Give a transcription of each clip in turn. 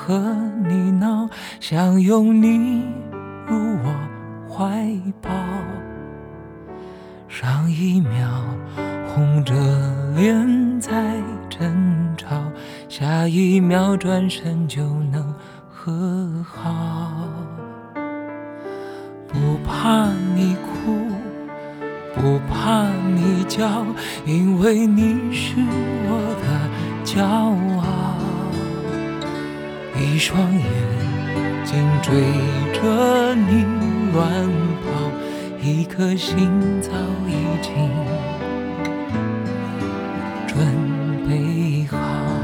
和你闹，想拥你入我怀抱。上一秒红着脸在争吵，下一秒转身就能和好。不怕你哭，不怕你叫，因为你是我的骄傲。一双眼睛追着你乱跑，一颗心早已经准备好。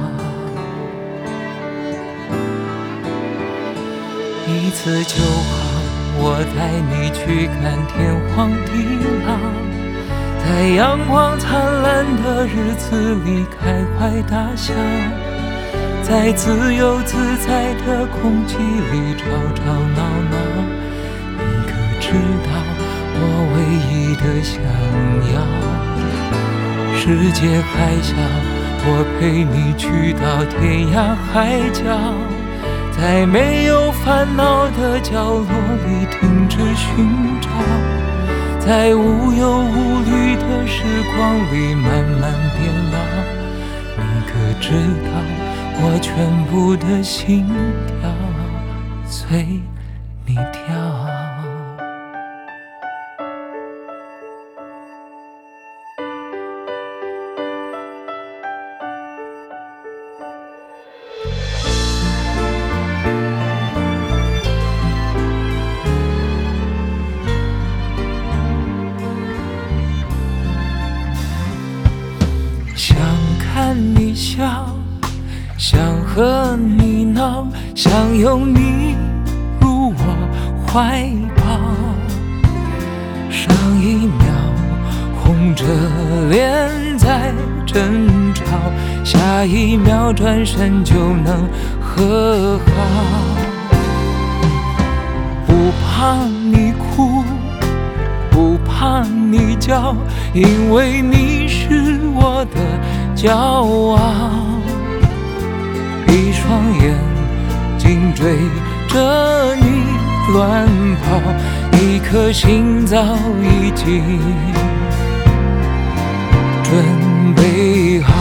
一次就好，我带你去看天荒地老，在阳光灿烂的日子里开怀大笑，在自由自在的空气里吵吵闹闹。你可知道我唯一的想要？世界还小，我陪你去到天涯海角，在没有烦恼的角落里停止寻找，在无忧无虑的时光里慢慢变老。你可知道我全部的心跳随你跳？想看你笑，想和你闹，想拥你入我怀抱。上一秒红着脸在争吵，下一秒转身就能和好。不怕你哭，不怕你叫，因为你是我的骄傲。一双眼睛追着你乱跑，一颗心早已经准备好。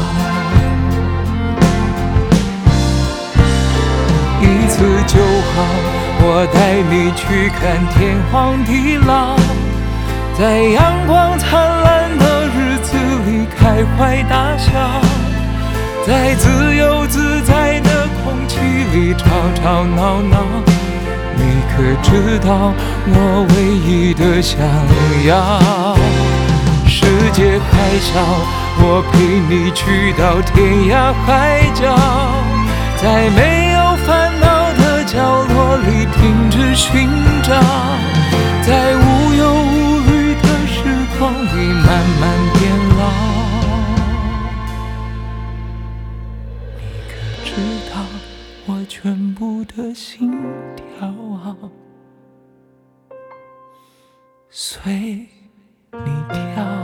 一次就好，我带你去看天荒地老，在阳光灿烂的日子里开怀大笑，在自由自在的空气里吵吵闹闹。你可知道我唯一的想要？世界还小，我陪你去到天涯海角，在没有烦恼的角落里停止寻找，在无忧无虑的时光里慢慢变老。你可知道我全部的心跳随你跳？